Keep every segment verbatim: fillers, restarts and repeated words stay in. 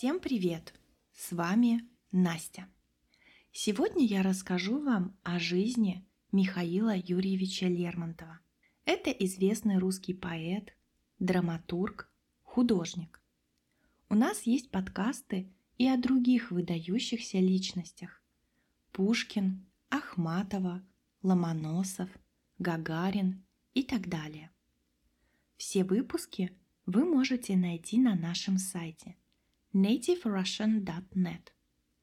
Всем привет! С вами Настя. Сегодня я расскажу вам о жизни Михаила Юрьевича Лермонтова. Это известный русский поэт, драматург, художник. У нас есть подкасты и о других выдающихся личностях: Пушкин, Ахматова, Ломоносов, Гагарин и так далее. Все выпуски вы можете найти на нашем сайте нейтив рассиан точка нет.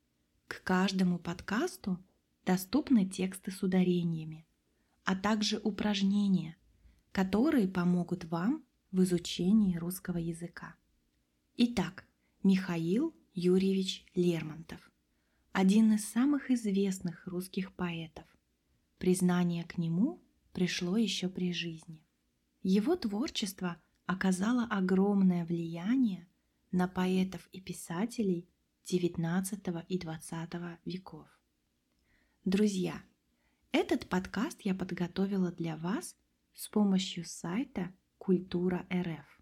К каждому подкасту доступны тексты с ударениями, а также упражнения, которые помогут вам в изучении русского языка. Итак, Михаил Юрьевич Лермонтов – один из самых известных русских поэтов. Признание к нему пришло еще при жизни. Его творчество оказало огромное влияние на поэтов и писателей девятнадцатого и двадцатого веков. Друзья, этот подкаст я подготовила для вас с помощью сайта Культура точка эр эф.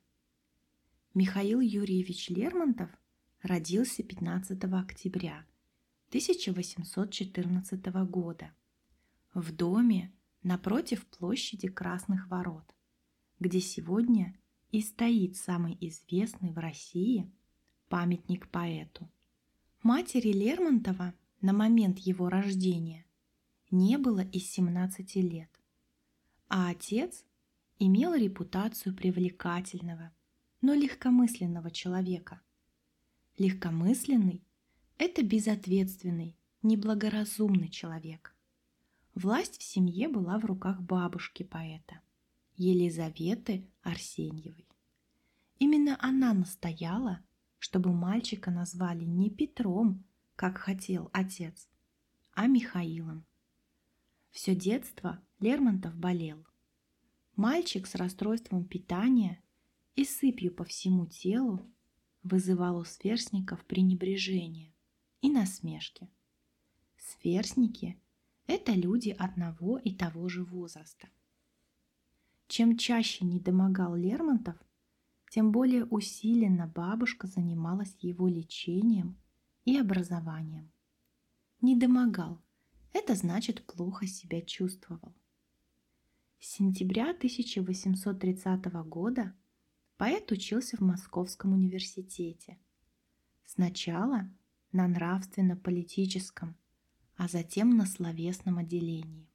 Михаил Юрьевич Лермонтов родился пятнадцатого октября тысяча восемьсот четырнадцатого года в доме напротив площади Красных Ворот, где сегодня и стоит самый известный в России памятник поэту. Матери Лермонтова на момент его рождения не было и семнадцати лет, а отец имел репутацию привлекательного, но легкомысленного человека. Легкомысленный – это безответственный, неблагоразумный человек. Власть в семье была в руках бабушки поэта, Елизаветы Арсеньевой. Именно она настояла, чтобы мальчика назвали не Петром, как хотел отец, а Михаилом. Все детство Лермонтов болел. Мальчик с расстройством питания и сыпью по всему телу вызывал у сверстников пренебрежение и насмешки. Сверстники – это люди одного и того же возраста. Чем чаще недомогал Лермонтов, тем более усиленно бабушка занималась его лечением и образованием. Недомогал – это значит плохо себя чувствовал. С сентября тысяча восемьсот тридцатого года поэт учился в Московском университете. Сначала на нравственно-политическом, а затем на словесном отделении.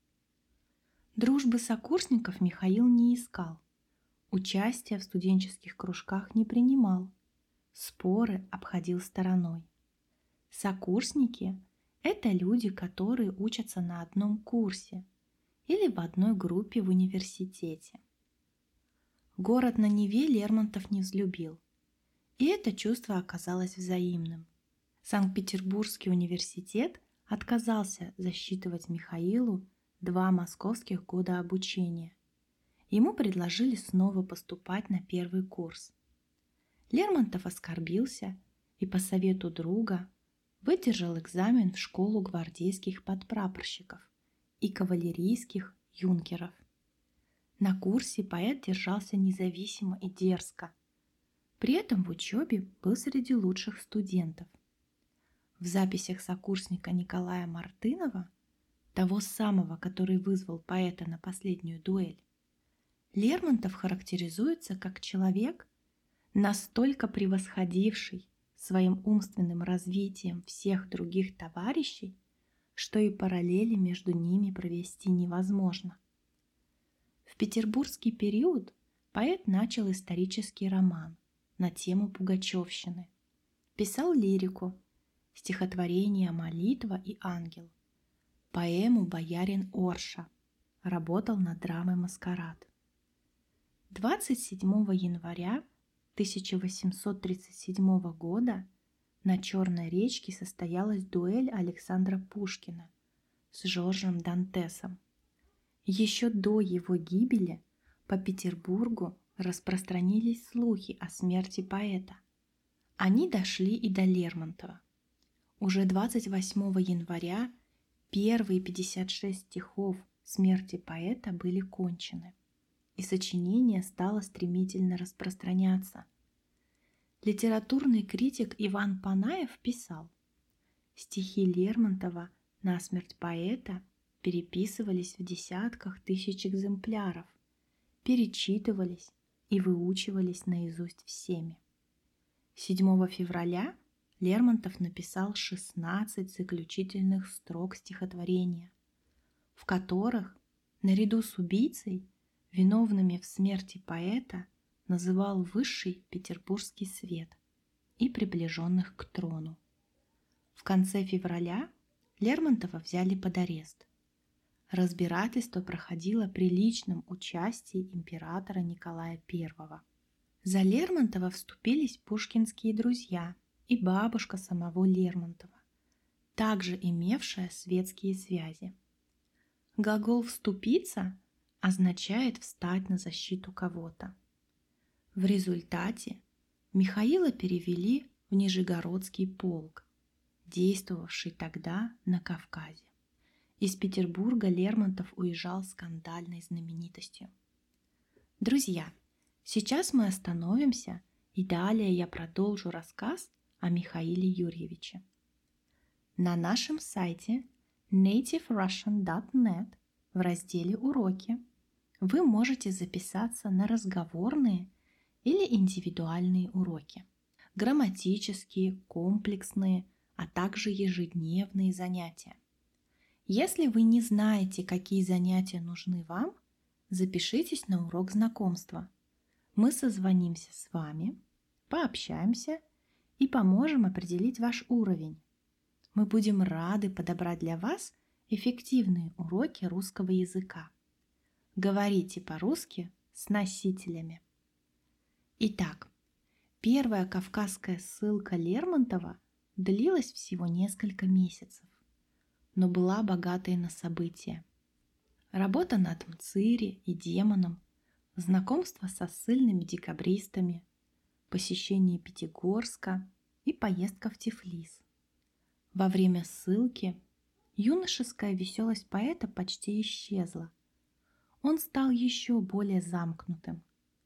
Дружбы сокурсников Михаил не искал, участия в студенческих кружках не принимал, споры обходил стороной. Сокурсники – это люди, которые учатся на одном курсе или в одной группе в университете. Город на Неве Лермонтов не взлюбил, и это чувство оказалось взаимным. Санкт-Петербургский университет отказался засчитывать Михаилу два московских года обучения. Ему предложили снова поступать на первый курс. Лермонтов оскорбился и по совету друга выдержал экзамен в школу гвардейских подпрапорщиков и кавалерийских юнкеров. На курсе поэт держался независимо и дерзко. При этом в учебе был среди лучших студентов. В записях сокурсника Николая Мартынова, того самого, который вызвал поэта на последнюю дуэль, Лермонтов характеризуется как человек, настолько превосходивший своим умственным развитием всех других товарищей, что и параллели между ними провести невозможно. В петербургский период поэт начал исторический роман на тему пугачевщины, писал лирику, стихотворения «Молитва» и «Ангел», поэму «Боярин Орша», работал над драмой «Маскарад». двадцать седьмого января тысяча восемьсот тридцать седьмого года на Черной речке состоялась дуэль Александра Пушкина с Жоржем Дантесом. Еще до его гибели по Петербургу распространились слухи о смерти поэта. Они дошли и до Лермонтова. Уже двадцать восьмого января первые пятьдесят шесть стихов смерти поэта были кончены, и сочинение стало стремительно распространяться. Литературный критик Иван Панаев писал: стихи Лермонтова на смерть поэта переписывались в десятках тысяч экземпляров, перечитывались и выучивались наизусть всеми. седьмого февраля Лермонтов написал шестнадцать заключительных строк стихотворения, в которых, наряду с убийцей, виновными в смерти поэта, называл высший петербургский свет и приближенных к трону. В конце февраля Лермонтова взяли под арест. Разбирательство проходило при личном участии императора Николая Первого. За Лермонтова вступились пушкинские друзья и бабушка самого Лермонтова, также имевшая светские связи. Глагол «вступиться» означает встать на защиту кого-то. В результате Михаила перевели в Нижегородский полк, действовавший тогда на Кавказе. Из Петербурга Лермонтов уезжал скандальной знаменитостью. Друзья, сейчас мы остановимся, и далее я продолжу рассказ о Михаиле Юрьевиче. На нашем сайте нейтив рассиан точка нет в разделе «Уроки» вы можете записаться на разговорные или индивидуальные уроки, грамматические, комплексные, а также ежедневные занятия. Если вы не знаете, какие занятия нужны вам, запишитесь на урок знакомства. Мы созвонимся с вами, пообщаемся и поможем определить ваш уровень. Мы будем рады подобрать для вас эффективные уроки русского языка. Говорите по-русски с носителями. Итак, первая кавказская ссылка Лермонтова длилась всего несколько месяцев, но была богатой на события. Работа над Мцири и Демоном, знакомство со ссыльными декабристами, посещение Пятигорска и поездка в Тифлис. Во время ссылки юношеская веселость поэта почти исчезла. Он стал еще более замкнутым.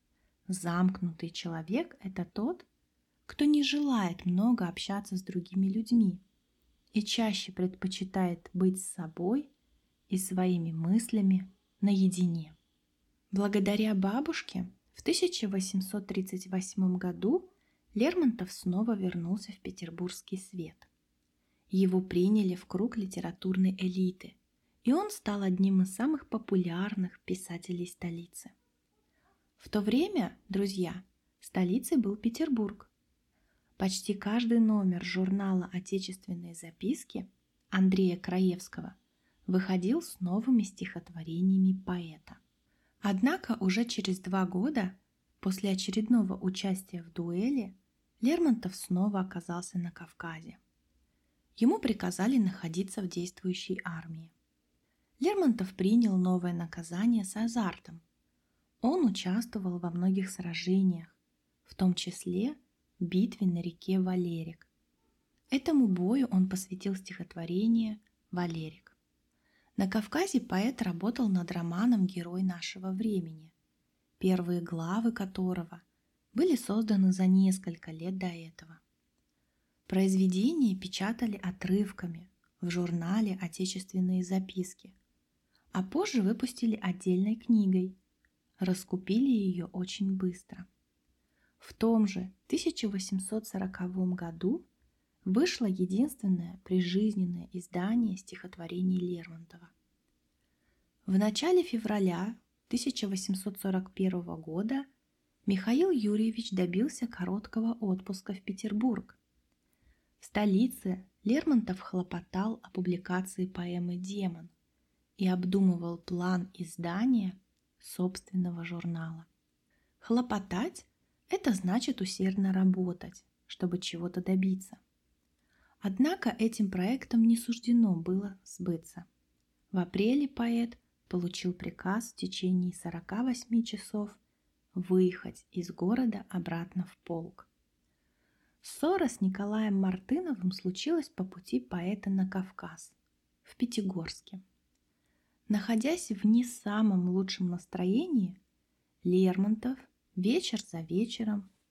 Замкнутый человек – это тот, кто не желает много общаться с другими людьми и чаще предпочитает быть с собой и своими мыслями наедине. Благодаря бабушке в тысяча восемьсот тридцать восьмом году Лермонтов снова вернулся в петербургский свет. Его приняли в круг литературной элиты, и он стал одним из самых популярных писателей столицы. В то время, друзья, столицей был Петербург. Почти каждый номер журнала «Отечественные записки» Андрея Краевского выходил с новыми стихотворениями поэта. Однако уже через два года, после очередного участия в дуэли, Лермонтов снова оказался на Кавказе. Ему приказали находиться в действующей армии. Лермонтов принял новое наказание с азартом. Он участвовал во многих сражениях, в том числе в битве на реке Валерик. Этому бою он посвятил стихотворение «Валерик». На Кавказе поэт работал над романом «Герой нашего времени», первые главы которого были созданы за несколько лет до этого. Произведения печатали отрывками в журнале «Отечественные записки», а позже выпустили отдельной книгой. Раскупили ее очень быстро. В том же тысяча восемьсот сороковом году вышло единственное прижизненное издание стихотворений Лермонтова. В начале февраля тысяча восемьсот сорок первого года Михаил Юрьевич добился короткого отпуска в Петербург. В столице Лермонтов хлопотал о публикации поэмы «Демон» и обдумывал план издания собственного журнала. Хлопотать – это значит усердно работать, чтобы чего-то добиться. Однако этим проектом не суждено было сбыться. В апреле поэт получил приказ в течение сорока восьми часов выехать из города обратно в полк. Ссора с Николаем Мартыновым случилась по пути поэта на Кавказ, в Пятигорске. Находясь в не самом лучшем настроении, Лермонтов вечер за вечером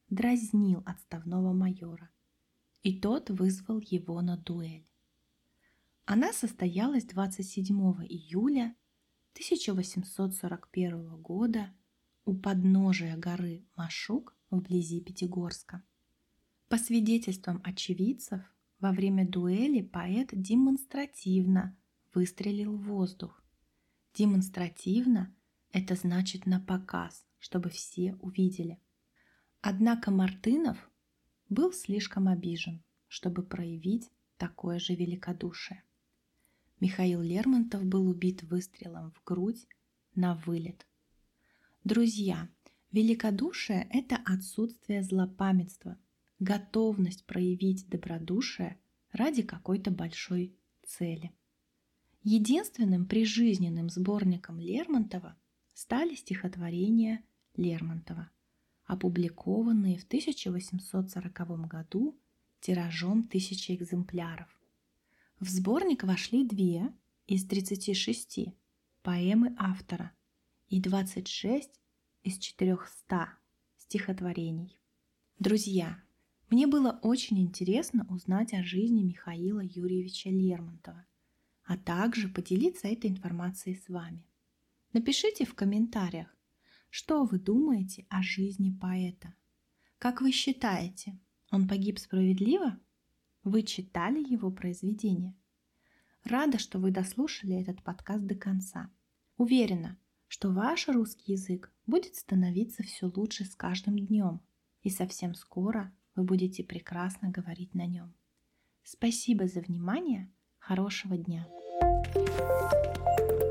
дразнил отставного майора, и тот вызвал его на дуэль. Она состоялась двадцать седьмого июля тысяча восемьсот сорок первого года у подножия горы Машук вблизи Пятигорска. По свидетельствам очевидцев, во время дуэли поэт демонстративно выстрелил в воздух. Демонстративно – это значит на показ, чтобы все увидели. Однако Мартынов был слишком обижен, чтобы проявить такое же великодушие. Михаил Лермонтов был убит выстрелом в грудь на вылет. Друзья, великодушие – это отсутствие злопамятства, готовность проявить добродушие ради какой-то большой цели. Единственным прижизненным сборником Лермонтова стали стихотворения Лермонтова, опубликованные в тысяча восемьсот сороковом году тиражом тысячи экземпляров. В сборник вошли две из тридцати шести поэмы автора и двадцать шесть из четырехсот стихотворений. Друзья, мне было очень интересно узнать о жизни Михаила Юрьевича Лермонтова, а также поделиться этой информацией с вами. Напишите в комментариях, что вы думаете о жизни поэта. Как вы считаете, он погиб справедливо? Вы читали его произведения? Рада, что вы дослушали этот подкаст до конца. Уверена, что ваш русский язык будет становиться все лучше с каждым днем, и совсем скоро вы будете прекрасно говорить на нем. Спасибо за внимание, хорошего дня!